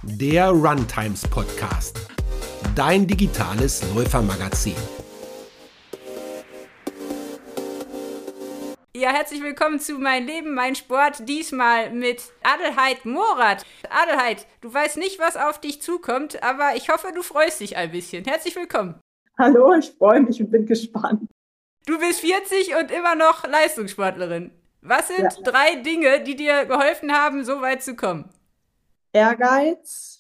der Runtimes Podcast, dein digitales Läufermagazin. Ja, herzlich willkommen zu Mein Leben, mein Sport, diesmal mit Adelheid Morath. Adelheid, du weißt nicht, was auf dich zukommt, aber ich hoffe, du freust dich ein bisschen. Herzlich willkommen. Hallo, ich freue mich und bin gespannt. Du bist 40 und immer noch Leistungssportlerin. Was sind 3 Dinge, die dir geholfen haben, so weit zu kommen? Ehrgeiz,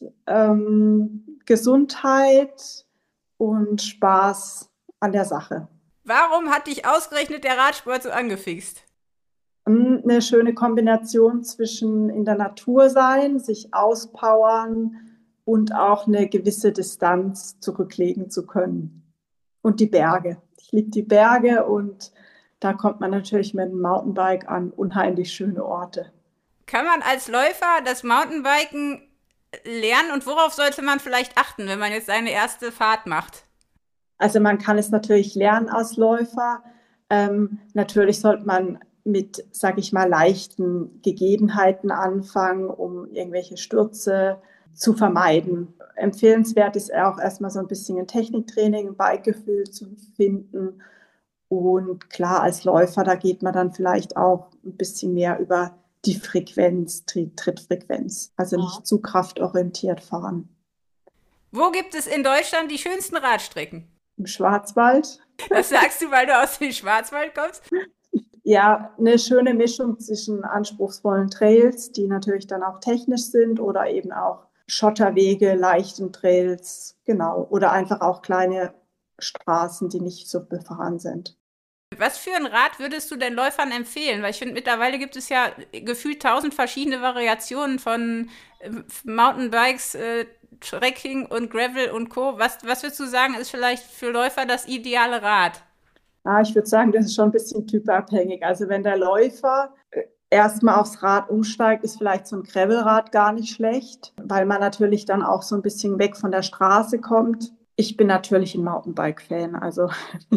Gesundheit und Spaß an der Sache. Warum hat dich ausgerechnet der Radsport so angefixt? Eine schöne Kombination zwischen in der Natur sein, sich auspowern und auch eine gewisse Distanz zurücklegen zu können. Und die Berge. Ich liebe die Berge und da kommt man natürlich mit dem Mountainbike an unheimlich schöne Orte. Kann man als Läufer das Mountainbiken lernen und worauf sollte man vielleicht achten, wenn man jetzt seine erste Fahrt macht? Also man kann es natürlich lernen als Läufer. Natürlich sollte man mit, sage ich mal, leichten Gegebenheiten anfangen, um irgendwelche Stürze zu vermeiden. Empfehlenswert ist auch erstmal so ein bisschen ein Techniktraining, ein Bikegefühl zu finden. Und klar, als Läufer, da geht man dann vielleicht auch ein bisschen mehr über die Frequenz, die Trittfrequenz. Also nicht zu kraftorientiert fahren. Wo gibt es in Deutschland die schönsten Radstrecken? Im Schwarzwald. Das sagst du, weil du aus dem Schwarzwald kommst? Ja, eine schöne Mischung zwischen anspruchsvollen Trails, die natürlich dann auch technisch sind, oder eben auch Schotterwege, leichten Trails, genau. Oder einfach auch kleine Straßen, die nicht so befahren sind. Was für ein Rad würdest du denn Läufern empfehlen? Weil ich finde, mittlerweile gibt es ja gefühlt 1000 verschiedene Variationen von Mountainbikes, Trekking und Gravel und Co. Was würdest du sagen, ist vielleicht für Läufer das ideale Rad? Ich würde sagen, das ist schon ein bisschen typabhängig. Also wenn der Läufer erstmal aufs Rad umsteigt, ist vielleicht so ein Gravelrad gar nicht schlecht, weil man natürlich dann auch so ein bisschen weg von der Straße kommt. Ich bin natürlich ein Mountainbike-Fan, also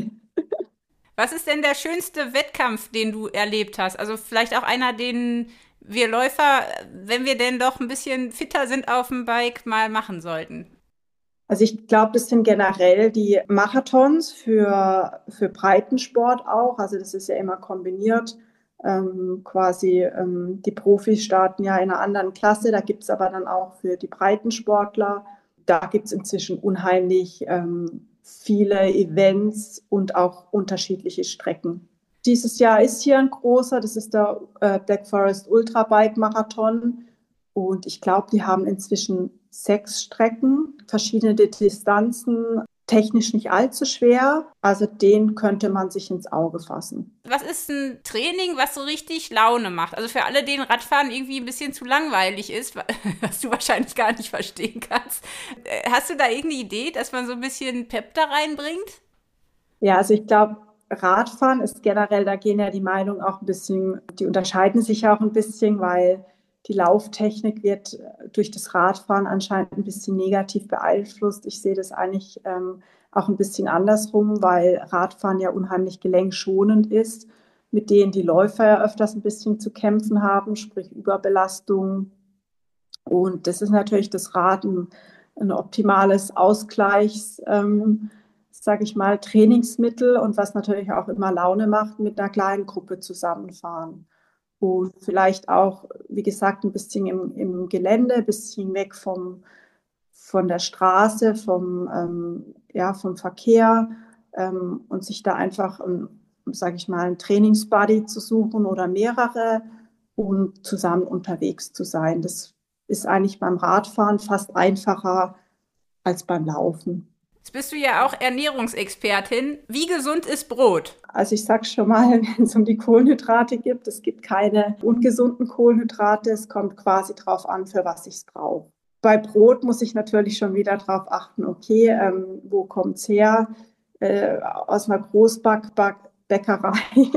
Was ist denn der schönste Wettkampf, den du erlebt hast? Also vielleicht auch einer, den wir Läufer, wenn wir denn doch ein bisschen fitter sind auf dem Bike, mal machen sollten. Also ich glaube, das sind generell die Marathons für Breitensport auch. Also das ist ja immer kombiniert. Die Profis starten ja in einer anderen Klasse. Da gibt es aber dann auch für die Breitensportler. Da gibt es inzwischen unheimlich viele Events und auch unterschiedliche Strecken. Dieses Jahr ist hier ein großer, das ist der Black Forest Ultra Bike Marathon. Und ich glaube, die haben inzwischen 6 Strecken, verschiedene Distanzen, technisch nicht allzu schwer. Also den könnte man sich ins Auge fassen. Was ist ein Training, was so richtig Laune macht? Also für alle, denen Radfahren irgendwie ein bisschen zu langweilig ist, was du wahrscheinlich gar nicht verstehen kannst. Hast du da irgendeine Idee, dass man so ein bisschen Pep da reinbringt? Ja, also ich glaube, Radfahren ist generell, da gehen ja die Meinungen auch ein bisschen, die unterscheiden sich ja auch ein bisschen, weil die Lauftechnik wird durch das Radfahren anscheinend ein bisschen negativ beeinflusst. Ich sehe das eigentlich auch ein bisschen andersrum, weil Radfahren ja unheimlich gelenkschonend ist, mit denen die Läufer ja öfters ein bisschen zu kämpfen haben, sprich Überbelastung. Und das ist natürlich das Rad ein optimales Ausgleichs, sage ich mal, Trainingsmittel, und was natürlich auch immer Laune macht, mit einer kleinen Gruppe zusammenfahren. Und vielleicht auch, wie gesagt, ein bisschen im Gelände, ein bisschen weg von der Straße, vom Verkehr, und sich da einfach, sage ich mal, einen Trainingsbuddy zu suchen oder mehrere und zusammen unterwegs zu sein. Das ist eigentlich beim Radfahren fast einfacher als beim Laufen. Jetzt bist du ja auch Ernährungsexpertin. Wie gesund ist Brot? Also ich sage schon mal, wenn es um die Kohlenhydrate geht, es gibt keine ungesunden Kohlenhydrate. Es kommt quasi drauf an, für was ich es brauche. Bei Brot muss ich natürlich schon wieder darauf achten, okay, wo kommt es her? Aus einer Großbackbäckerei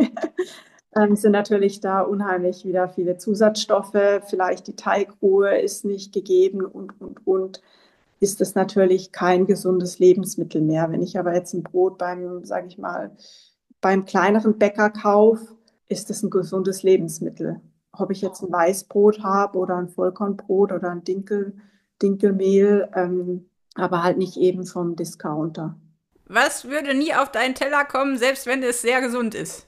sind natürlich da unheimlich wieder viele Zusatzstoffe. Vielleicht die Teigruhe ist nicht gegeben und. Ist es natürlich kein gesundes Lebensmittel mehr. Wenn ich aber jetzt ein Brot sage ich mal, beim kleineren Bäcker kaufe, ist es ein gesundes Lebensmittel. Ob ich jetzt ein Weißbrot habe oder ein Vollkornbrot oder ein Dinkelmehl, aber halt nicht eben vom Discounter. Was würde nie auf deinen Teller kommen, selbst wenn es sehr gesund ist?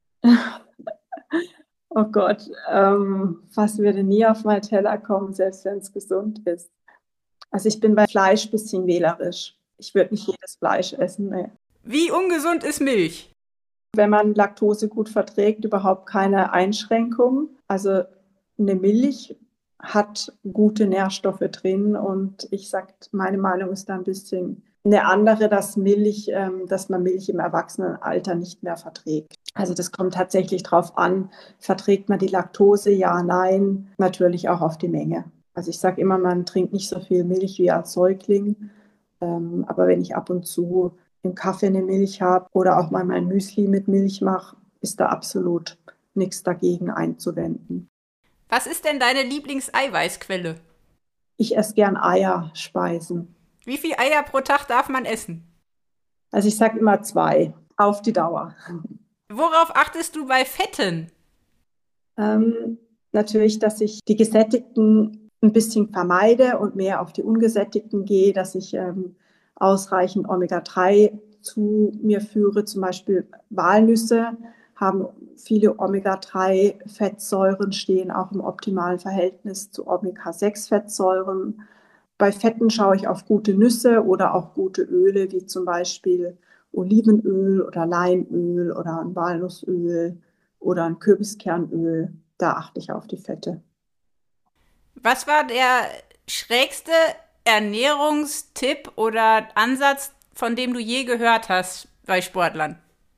Oh Gott, was würde nie auf meinen Teller kommen, selbst wenn es gesund ist? Also ich bin bei Fleisch ein bisschen wählerisch. Ich würde nicht jedes Fleisch essen. Nee. Wie ungesund ist Milch? Wenn man Laktose gut verträgt, überhaupt keine Einschränkung. Also eine Milch hat gute Nährstoffe drin und ich sage, meine Meinung ist da ein bisschen eine andere, dass man Milch im Erwachsenenalter nicht mehr verträgt. Also das kommt tatsächlich drauf an, verträgt man die Laktose, ja, nein, natürlich auch auf die Menge. Also ich sage immer, man trinkt nicht so viel Milch wie als Säugling, aber wenn ich ab und zu im Kaffee eine Milch habe oder auch mal mein Müsli mit Milch mache, ist da absolut nichts dagegen einzuwenden. Was ist denn deine Lieblingseiweißquelle? Ich esse gern Eierspeisen. Wie viel Eier pro Tag darf man essen? Also ich sage immer 2 auf die Dauer. Worauf achtest du bei Fetten? Natürlich, dass ich die gesättigten ein bisschen vermeide und mehr auf die ungesättigten gehe, dass ich ausreichend Omega-3 zu mir führe. Zum Beispiel Walnüsse haben viele Omega-3-Fettsäuren, stehen auch im optimalen Verhältnis zu Omega-6-Fettsäuren. Bei Fetten schaue ich auf gute Nüsse oder auch gute Öle, wie zum Beispiel Olivenöl oder Leinöl oder ein Walnussöl oder ein Kürbiskernöl. Da achte ich auf die Fette. Was war der schrägste Ernährungstipp oder Ansatz, von dem du je gehört hast bei Sportlern?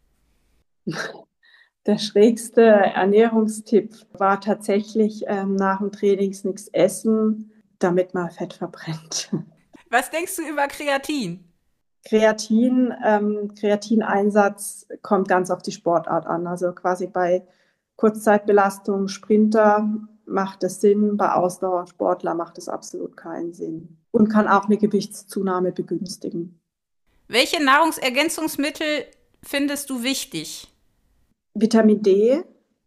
Der schrägste Ernährungstipp war tatsächlich nach dem Trainings nichts essen, damit man Fett verbrennt. Was denkst du über Kreatin? Kreatineinsatz kommt ganz auf die Sportart an. Also quasi bei Kurzzeitbelastung, Sprinter macht es Sinn, bei Ausdauersportler macht es absolut keinen Sinn und kann auch eine Gewichtszunahme begünstigen. Welche Nahrungsergänzungsmittel findest du wichtig? Vitamin D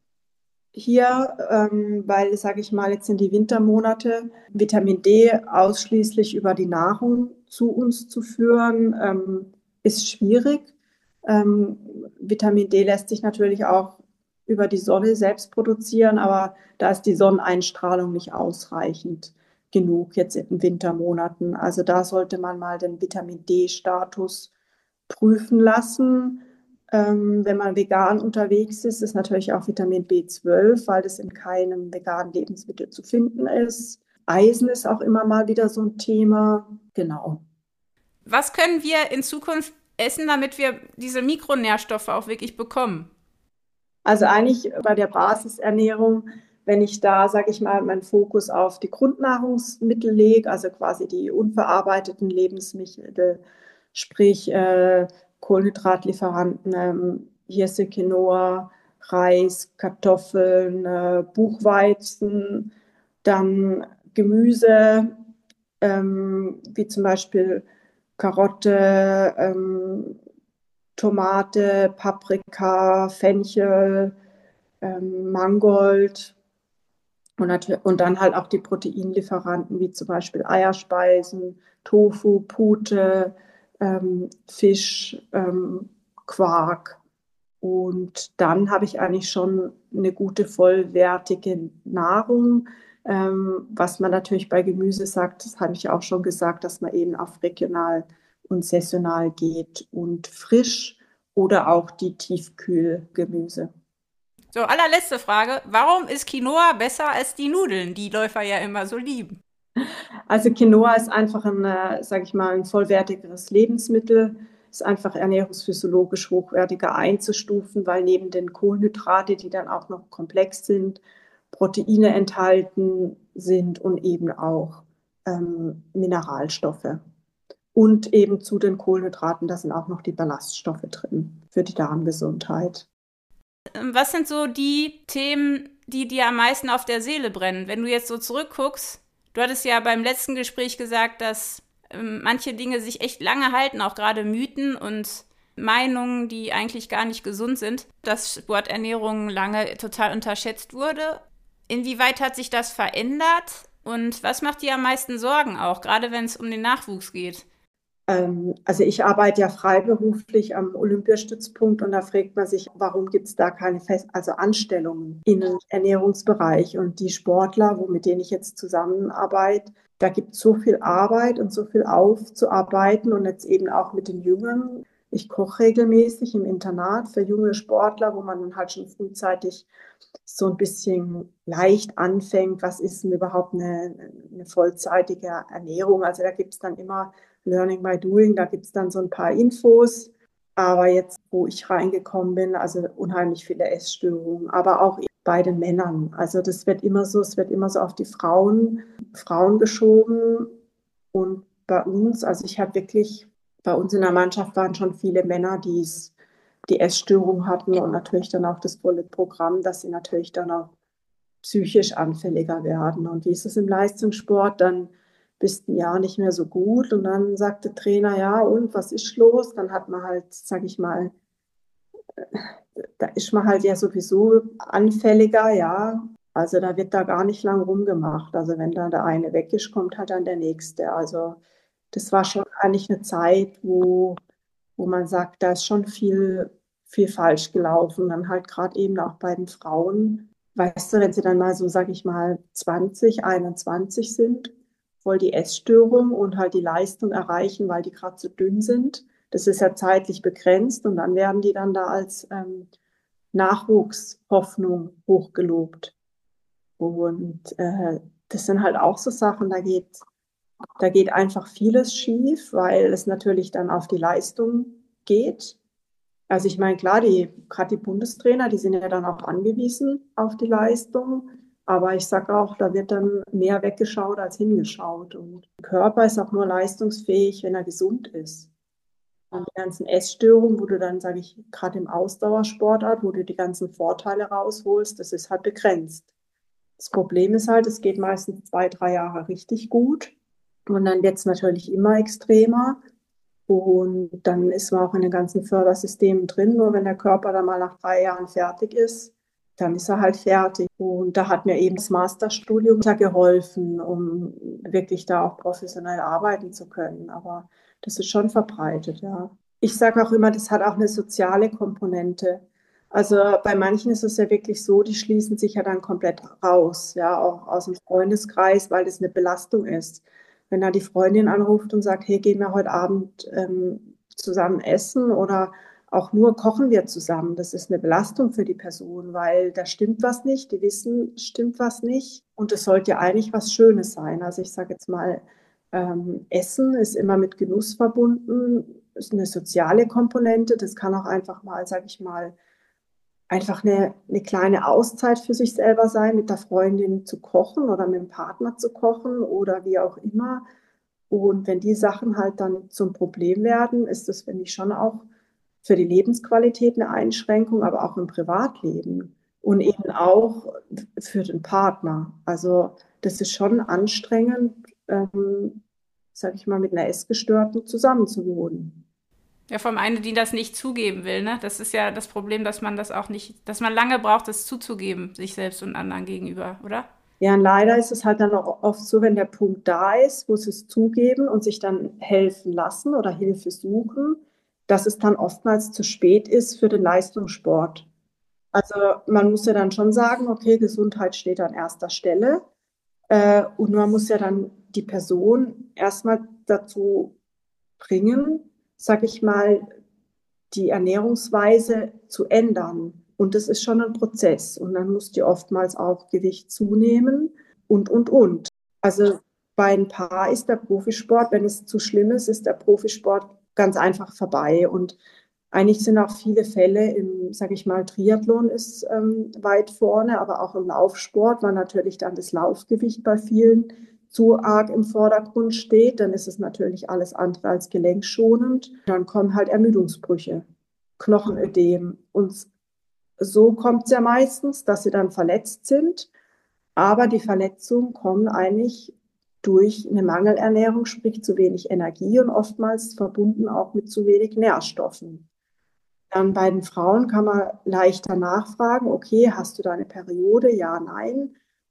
hier, weil, sage ich mal, jetzt sind die Wintermonate, Vitamin D ausschließlich über die Nahrung zu uns zu führen, ist schwierig. Vitamin D lässt sich natürlich auch über die Sonne selbst produzieren, aber da ist die Sonneneinstrahlung nicht ausreichend genug jetzt in den Wintermonaten. Also da sollte man mal den Vitamin D-Status prüfen lassen. Wenn man vegan unterwegs ist, ist natürlich auch Vitamin B12, weil das in keinem veganen Lebensmittel zu finden ist. Eisen ist auch immer mal wieder so ein Thema. Genau. Was können wir in Zukunft essen, damit wir diese Mikronährstoffe auch wirklich bekommen? Also eigentlich bei der Basisernährung, wenn ich da, sage ich mal, meinen Fokus auf die Grundnahrungsmittel lege, also quasi die unverarbeiteten Lebensmittel, sprich Kohlenhydratlieferanten, Hirse, Quinoa, Reis, Kartoffeln, Buchweizen, dann Gemüse, wie zum Beispiel Karotte, Tomate, Paprika, Fenchel, Mangold und dann halt auch die Proteinlieferanten, wie zum Beispiel Eierspeisen, Tofu, Pute, Fisch, Quark. Und dann habe ich eigentlich schon eine gute, vollwertige Nahrung. Was man natürlich bei Gemüse sagt, das habe ich auch schon gesagt, dass man eben auf regional und saisonal geht und frisch oder auch die Tiefkühlgemüse. So, allerletzte Frage. Warum ist Quinoa besser als die Nudeln, die Läufer ja immer so lieben? Also Quinoa ist einfach sage ich mal, ein vollwertigeres Lebensmittel, ist einfach ernährungsphysiologisch hochwertiger einzustufen, weil neben den Kohlenhydrate, die dann auch noch komplex sind, Proteine enthalten sind und eben auch Mineralstoffe. Und eben zu den Kohlenhydraten, da sind auch noch die Ballaststoffe drin für die Darmgesundheit. Was sind so die Themen, die dir am meisten auf der Seele brennen? Wenn du jetzt so zurückguckst, du hattest ja beim letzten Gespräch gesagt, dass manche Dinge sich echt lange halten, auch gerade Mythen und Meinungen, die eigentlich gar nicht gesund sind, dass Sporternährung lange total unterschätzt wurde. Inwieweit hat sich das verändert? Und was macht dir am meisten Sorgen auch, gerade wenn es um den Nachwuchs geht? Also ich arbeite ja freiberuflich am Olympiastützpunkt und da fragt man sich, warum gibt es da keine also Anstellungen im Ernährungsbereich? Und die Sportler, mit denen ich jetzt zusammenarbeite, da gibt es so viel Arbeit und so viel aufzuarbeiten und jetzt eben auch mit den Jüngeren. Ich koche regelmäßig im Internat für junge Sportler, wo man dann halt schon frühzeitig so ein bisschen leicht anfängt, was ist denn überhaupt eine vollzeitige Ernährung? Also da gibt es dann immer Learning by Doing, da gibt es dann so ein paar Infos. Aber jetzt, wo ich reingekommen bin, also unheimlich viele Essstörungen, aber auch bei den Männern. Also es wird immer so auf die Frauen geschoben. Und bei uns, also ich habe wirklich, bei uns in der Mannschaft waren schon viele Männer, die Essstörung hatten und natürlich dann auch das volle Programm, dass sie natürlich dann auch psychisch anfälliger werden. Und wie ist es im Leistungssport? Dann bist ein Jahr nicht mehr so gut und dann sagt der Trainer, ja, und was ist los? Dann hat man halt, sag ich mal, da ist man halt ja sowieso anfälliger, ja. Also da wird da gar nicht lang rumgemacht. Also wenn da der eine weg ist, kommt halt dann der nächste. Also das war schon eigentlich eine Zeit, wo man sagt, da ist schon viel falsch gelaufen. Dann halt gerade eben auch bei den Frauen. Weißt du, wenn sie dann mal so, sag ich mal, 20, 21 sind, voll die Essstörung und halt die Leistung erreichen, weil die gerade so dünn sind. Das ist ja zeitlich begrenzt und dann werden die dann da als Nachwuchshoffnung hochgelobt. Und das sind halt auch so Sachen, da geht einfach vieles schief, weil es natürlich dann auf die Leistung geht. Also ich meine, klar, gerade die Bundestrainer, die sind ja dann auch angewiesen auf die Leistung. Aber ich sage auch, da wird dann mehr weggeschaut als hingeschaut. Und der Körper ist auch nur leistungsfähig, wenn er gesund ist. Und die ganzen Essstörungen, wo du dann, sage ich, gerade im Ausdauersportart, wo du die ganzen Vorteile rausholst, das ist halt begrenzt. Das Problem ist halt, es geht meistens 2, 3 Jahre richtig gut. Und dann wird es natürlich immer extremer. Und dann ist man auch in den ganzen Fördersystemen drin. Nur wenn der Körper dann mal nach 3 Jahren fertig ist, dann ist er halt fertig. Und da hat mir eben das Masterstudium da geholfen, um wirklich da auch professionell arbeiten zu können. Aber das ist schon verbreitet, ja. Ich sage auch immer, das hat auch eine soziale Komponente. Also bei manchen ist es ja wirklich so, die schließen sich ja dann komplett raus, ja, auch aus dem Freundeskreis, weil das eine Belastung ist. Wenn da die Freundin anruft und sagt, hey, gehen wir heute Abend zusammen essen oder auch nur kochen wir zusammen, das ist eine Belastung für die Person, weil da stimmt was nicht, die wissen, stimmt was nicht und es sollte ja eigentlich was Schönes sein. Also ich sage jetzt mal, Essen ist immer mit Genuss verbunden, ist eine soziale Komponente, das kann auch einfach mal, sage ich mal, einfach eine kleine Auszeit für sich selber sein, mit der Freundin zu kochen oder mit dem Partner zu kochen oder wie auch immer. Und wenn die Sachen halt dann zum Problem werden, ist das, finde ich, schon auch für die Lebensqualität eine Einschränkung, aber auch im Privatleben und eben auch für den Partner. Also das ist schon anstrengend, sage ich mal, mit einer Essgestörten zusammenzuwohnen. Ja, vom einen, die das nicht zugeben will, ne? Das ist ja das Problem, dass man das auch nicht, dass man lange braucht, das zuzugeben, sich selbst und anderen gegenüber, oder? Ja, und leider ist es halt dann auch oft so, wenn der Punkt da ist, wo sie es zugeben und sich dann helfen lassen oder Hilfe suchen, dass es dann oftmals zu spät ist für den Leistungssport. Also man muss ja dann schon sagen, okay, Gesundheit steht an erster Stelle. Und man muss ja dann die Person erstmal dazu bringen, sag ich mal, die Ernährungsweise zu ändern. Und das ist schon ein Prozess. Und dann muss die oftmals auch Gewicht zunehmen und. Also bei ein paar ist der Profisport, wenn es zu schlimm ist, ist der Profisport ganz einfach vorbei. Und eigentlich sind auch viele Fälle im, sage ich mal, Triathlon ist weit vorne, aber auch im Laufsport, weil natürlich dann das Laufgewicht bei vielen zu arg im Vordergrund steht, dann ist es natürlich alles andere als gelenkschonend. Dann kommen halt Ermüdungsbrüche, Knochenödem. Und so kommt es ja meistens, dass sie dann verletzt sind. Aber die Verletzungen kommen eigentlich durch eine Mangelernährung, sprich zu wenig Energie und oftmals verbunden auch mit zu wenig Nährstoffen. Dann bei den Frauen kann man leichter nachfragen, okay, hast du da eine Periode? Ja, nein.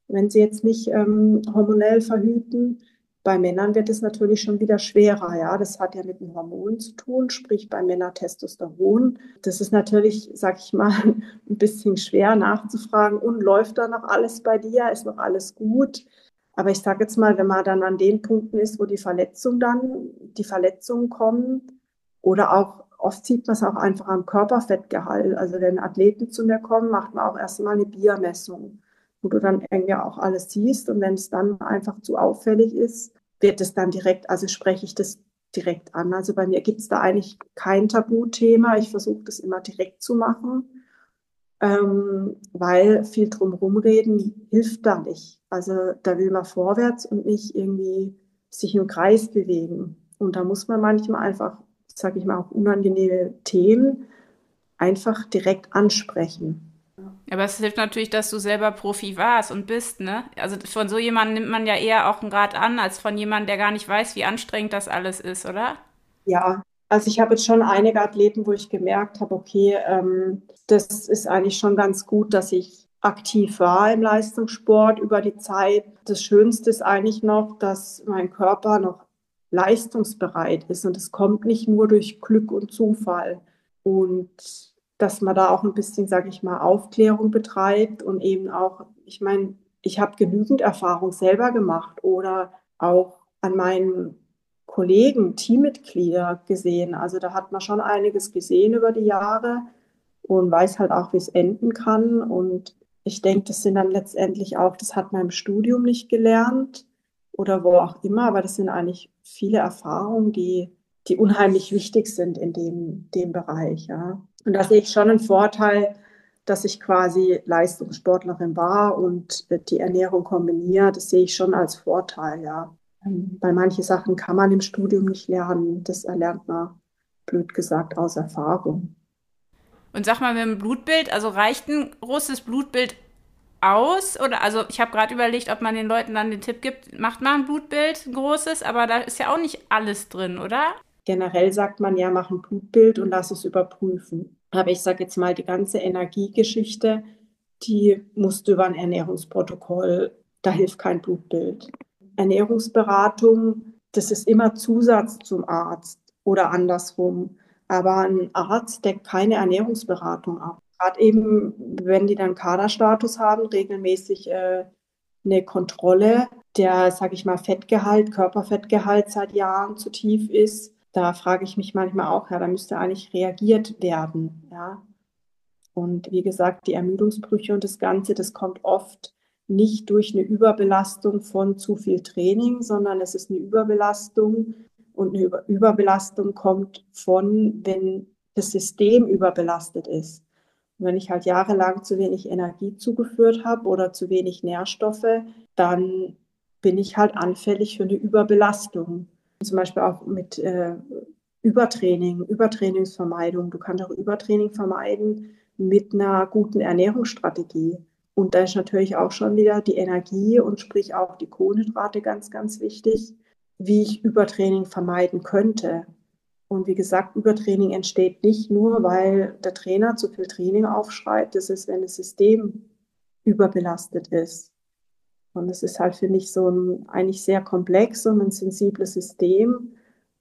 wenn sie jetzt nicht hormonell verhüten. Bei Männern wird es natürlich schon wieder schwerer, ja. Das hat ja mit den Hormonen zu tun, sprich bei Männern Testosteron. Das ist natürlich, sag ich mal, ein bisschen schwer nachzufragen. Und läuft da noch alles bei dir? Ist noch alles gut? Aber ich sage jetzt mal, wenn man dann an den Punkten ist, wo die Verletzungen kommen, oder auch oft sieht man es auch einfach am Körperfettgehalt. Also wenn Athleten zu mir kommen, macht man auch erstmal eine Biermessung, wo du dann irgendwie auch alles siehst. Und wenn es dann einfach zu auffällig ist, wird es dann direkt, also spreche ich das direkt an. Also bei mir gibt es da eigentlich kein Tabuthema. Ich versuche das immer direkt zu machen, weil viel drumherum reden hilft da nicht. Also da will man vorwärts und nicht irgendwie sich im Kreis bewegen. Und da muss man manchmal einfach, sage ich mal, auch unangenehme Themen einfach direkt ansprechen. Aber es hilft natürlich, dass du selber Profi warst und bist, ne? Also von so jemandem nimmt man ja eher auch einen Rat an, als von jemandem, der gar nicht weiß, wie anstrengend das alles ist, oder? Ja, also ich habe jetzt schon einige Athleten, wo ich gemerkt habe, okay, das ist eigentlich schon ganz gut, dass ich aktiv war im Leistungssport über die Zeit. Das Schönste ist eigentlich noch, dass mein Körper noch leistungsbereit ist und es kommt nicht nur durch Glück und Zufall. Und dass man da auch ein bisschen, sage ich mal, Aufklärung betreibt und eben auch, ich meine, ich habe genügend Erfahrung selber gemacht oder auch an meinen Kollegen, Teammitglieder gesehen. Also da hat man schon einiges gesehen über die Jahre und weiß halt auch, wie es enden kann. Und ich denke, das sind dann letztendlich auch, das hat man im Studium nicht gelernt oder wo auch immer, aber das sind eigentlich viele Erfahrungen, die unheimlich wichtig sind in dem Bereich. Ja. Und da sehe ich schon einen Vorteil, dass ich quasi Leistungssportlerin war und die Ernährung kombiniere. Das sehe ich schon als Vorteil, ja. Weil manche Sachen kann man im Studium nicht lernen. Das erlernt man, blöd gesagt, aus Erfahrung. Und sag mal, mit dem Blutbild, also reicht ein großes Blutbild aus? Oder also ich habe gerade überlegt, ob man den Leuten dann den Tipp gibt, macht mal ein Blutbild, ein großes, aber da ist ja auch nicht alles drin, oder? Generell sagt man ja, mach ein Blutbild und lass es überprüfen. Aber ich sage jetzt mal, die ganze Energiegeschichte, die musst du über ein Ernährungsprotokoll, da hilft kein Blutbild. Ernährungsberatung, das ist immer Zusatz zum Arzt oder andersrum. Aber ein Arzt deckt keine Ernährungsberatung ab. Gerade eben, wenn die dann Kaderstatus haben, regelmäßig eine Kontrolle, der, sage ich mal, Fettgehalt, Körperfettgehalt seit Jahren zu tief ist. Da frage ich mich manchmal auch, ja, da müsste eigentlich reagiert werden, ja. Und wie gesagt, die Ermüdungsbrüche und das Ganze, das kommt oft nicht durch eine Überbelastung von zu viel Training, sondern es ist eine Überbelastung und eine Überbelastung kommt von, wenn das System überbelastet ist. Und wenn ich halt jahrelang zu wenig Energie zugeführt habe oder zu wenig Nährstoffe, dann bin ich halt anfällig für eine Überbelastung. Zum Beispiel auch mit Übertraining, Übertrainingsvermeidung. Du kannst auch Übertraining vermeiden mit einer guten Ernährungsstrategie. Und da ist natürlich auch schon wieder die Energie und sprich auch die Kohlenhydrate ganz, ganz wichtig, wie ich Übertraining vermeiden könnte. Und wie gesagt, Übertraining entsteht nicht nur, weil der Trainer zu viel Training aufschreibt. Das ist, wenn das System überbelastet ist. Und es ist halt, finde ich, so ein eigentlich sehr komplex und ein sensibles System.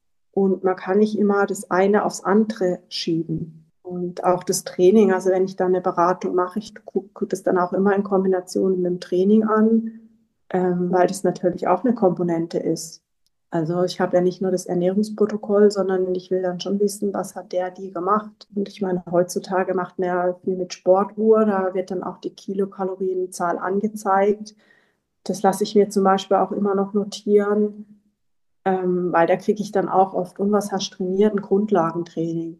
Und man kann nicht immer das eine aufs andere schieben. Und auch das Training, also wenn ich da eine Beratung mache, ich gucke das dann auch immer in Kombination mit dem Training an, weil das natürlich auch eine Komponente ist. Also ich habe ja nicht nur das Ernährungsprotokoll, sondern ich will dann schon wissen, was hat der, die gemacht. Und ich meine, heutzutage macht man ja viel mit Sportuhr, da wird dann auch die Kilokalorienzahl angezeigt. Das lasse ich mir zum Beispiel auch immer noch notieren, weil da kriege ich dann auch oft, und was hast du trainiert, ein Grundlagentraining.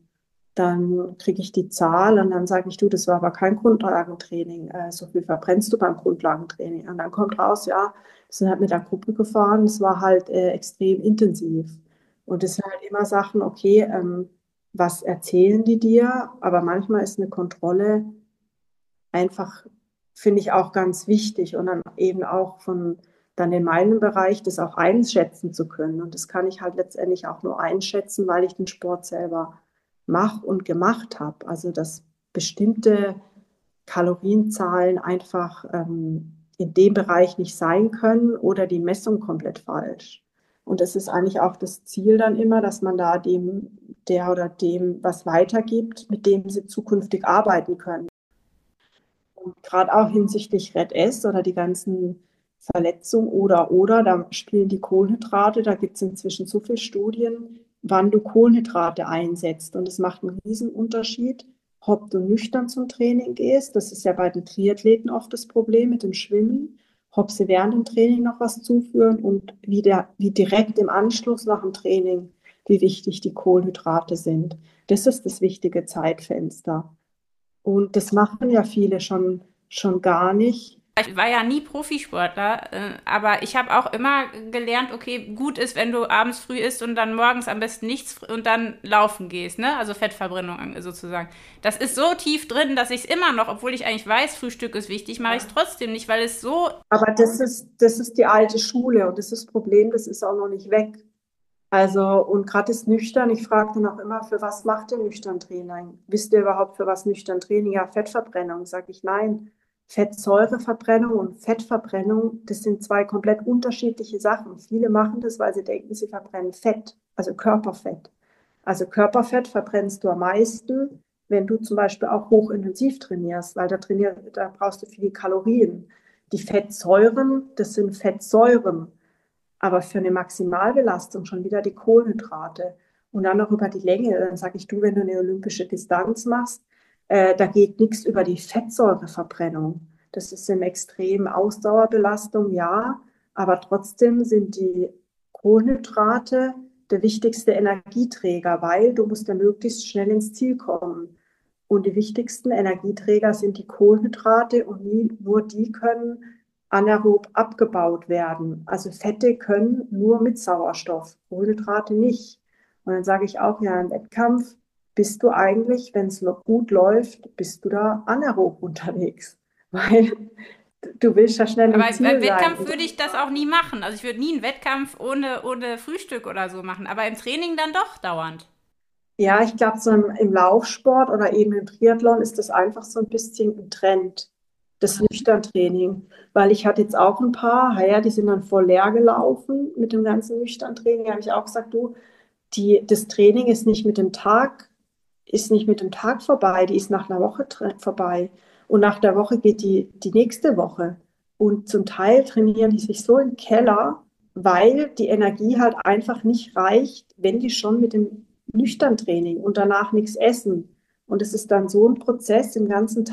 Dann kriege ich die Zahl und dann sage ich, du, das war aber kein Grundlagentraining, so viel verbrennst du beim Grundlagentraining. Und dann kommt raus, ja, wir sind halt mit der Gruppe gefahren, es war halt extrem intensiv. Und das sind halt immer Sachen, okay, was erzählen die dir? Aber manchmal ist eine Kontrolle einfach, finde ich, auch ganz wichtig und dann eben auch von dann in meinem Bereich das auch einschätzen zu können. Und das kann ich halt letztendlich auch nur einschätzen, weil ich den Sport selber mache und gemacht habe. Also dass bestimmte Kalorienzahlen einfach in dem Bereich nicht sein können oder die Messung komplett falsch. Und das ist eigentlich auch das Ziel dann immer, dass man da der oder dem was weitergibt, mit dem sie zukünftig arbeiten können. Und gerade auch hinsichtlich Red-S oder die ganzen Verletzungen da spielen die Kohlenhydrate, da gibt es inzwischen so viele Studien, wann du Kohlenhydrate einsetzt. Und es macht einen riesen Unterschied, ob du nüchtern zum Training gehst. Das ist ja bei den Triathleten oft das Problem mit dem Schwimmen. Ob sie während dem Training noch was zuführen und wie direkt im Anschluss nach dem Training, wie wichtig die Kohlenhydrate sind. Das ist das wichtige Zeitfenster. Und das machen ja viele schon gar nicht. Ich war ja nie Profisportler, aber ich habe auch immer gelernt, okay, gut ist, wenn du abends früh isst und dann morgens am besten nichts und dann laufen gehst, ne? Also Fettverbrennung sozusagen. Das ist so tief drin, dass ich es immer noch, obwohl ich eigentlich weiß, Frühstück ist wichtig, mache ich es trotzdem nicht, weil es so... Aber das ist die alte Schule und das ist das Problem, das ist auch noch nicht weg. Also, und gerade das Nüchtern, ich frage dann auch immer, für was macht ihr nüchtern Training? Wisst ihr überhaupt, für was nüchtern Training? Ja, Fettverbrennung, sage ich nein. Fettsäureverbrennung und Fettverbrennung, das sind zwei komplett unterschiedliche Sachen. Viele machen das, weil sie denken, sie verbrennen Fett, also Körperfett. Also Körperfett verbrennst du am meisten, wenn du zum Beispiel auch hochintensiv trainierst, weil da brauchst du viele Kalorien. Die Fettsäuren, das sind Fettsäuren, aber für eine Maximalbelastung schon wieder die Kohlenhydrate. Und dann noch über die Länge, dann sage ich, du, wenn du eine olympische Distanz machst, da geht nichts über die Fettsäureverbrennung. Das ist eine extreme Ausdauerbelastung, ja, aber trotzdem sind die Kohlenhydrate der wichtigste Energieträger, weil du musst ja möglichst schnell ins Ziel kommen. Und die wichtigsten Energieträger sind die Kohlenhydrate und nur die können anaerob abgebaut werden. Also Fette können nur mit Sauerstoff, Kohlenhydrate nicht. Und dann sage ich auch, ja, im Wettkampf bist du eigentlich, wenn es noch gut läuft, bist du da anaerob unterwegs. Weil du willst ja schnell Aber im Ziel sein. beim Wettkampf würde ich das auch nie machen. Also ich würde nie einen Wettkampf ohne Frühstück oder so machen. Aber im Training dann doch dauernd. Ja, ich glaube, so im Laufsport oder eben im Triathlon ist das einfach so ein bisschen ein Trend, das Nüchtern-Training. Weil ich hatte jetzt auch ein paar, ja, die sind dann voll leer gelaufen mit dem ganzen Nüchtern-Training. Da habe ich auch gesagt, du, das Training ist nicht mit dem Tag vorbei, die ist nach einer Woche vorbei. Und nach der Woche geht die nächste Woche. Und zum Teil trainieren die sich so im Keller, weil die Energie halt einfach nicht reicht, wenn die schon mit dem nüchtern Training und danach nichts essen. Und es ist dann so ein Prozess im ganzen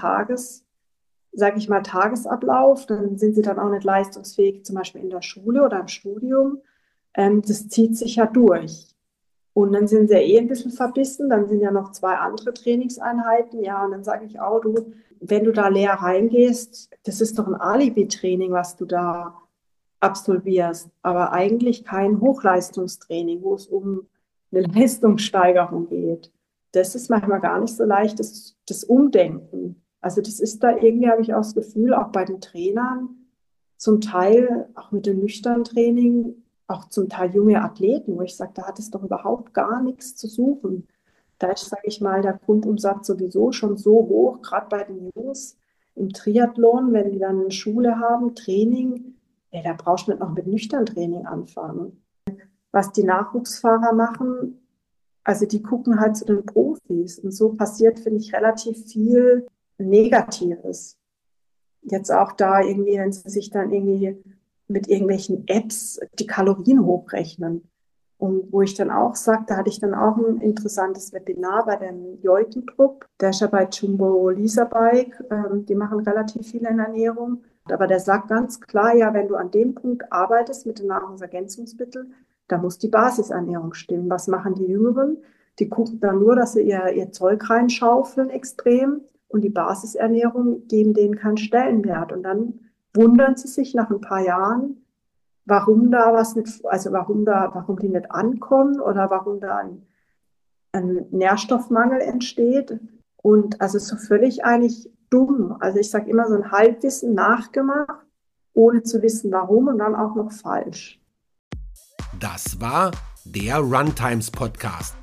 sage ich mal, Tagesablauf. Dann sind sie dann auch nicht leistungsfähig, zum Beispiel in der Schule oder im Studium. Das zieht sich ja durch. Und dann sind sie ja ein bisschen verbissen, dann sind ja noch 2 andere Trainingseinheiten. Ja, und dann sage ich auch, du, wenn du da leer reingehst, das ist doch ein Alibi-Training, was du da absolvierst, aber eigentlich kein Hochleistungstraining, wo es um eine Leistungssteigerung geht. Das ist manchmal gar nicht so leicht, das Umdenken. Also das ist da irgendwie, habe ich auch das Gefühl, auch bei den Trainern, zum Teil auch mit dem nüchternen Training, auch zum Teil junge Athleten, wo ich sage, da hat es doch überhaupt gar nichts zu suchen. Da ist, sage ich mal, der Grundumsatz sowieso schon so hoch, gerade bei den Jungs im Triathlon, wenn die dann eine Schule haben, Training, ja, da brauchst du nicht noch mit nüchtern Training anfangen. Was die Nachwuchsfahrer machen, also die gucken halt zu den Profis. Und so passiert, finde ich, relativ viel Negatives. Jetzt auch da irgendwie, wenn sie sich dann irgendwie mit irgendwelchen Apps die Kalorien hochrechnen. Und wo ich dann auch sage, da hatte ich dann auch ein interessantes Webinar bei dem Joikentrupp. Der ist ja bei Jumbo Lisabike, die machen relativ viel in Ernährung. Aber der sagt ganz klar, ja, wenn du an dem Punkt arbeitest mit den Nahrungsergänzungsmitteln, da muss die Basisernährung stimmen. Was machen die Jüngeren? Die gucken dann nur, dass sie ihr Zeug reinschaufeln extrem und die Basisernährung geben denen keinen Stellenwert. Und dann wundern sie sich nach ein paar Jahren, warum da was nicht, also warum die nicht ankommen oder warum da ein Nährstoffmangel entsteht. Und also so völlig eigentlich dumm. Also ich sage immer so ein Halbwissen nachgemacht, ohne zu wissen warum und dann auch noch falsch. Das war der Runtimes Podcast.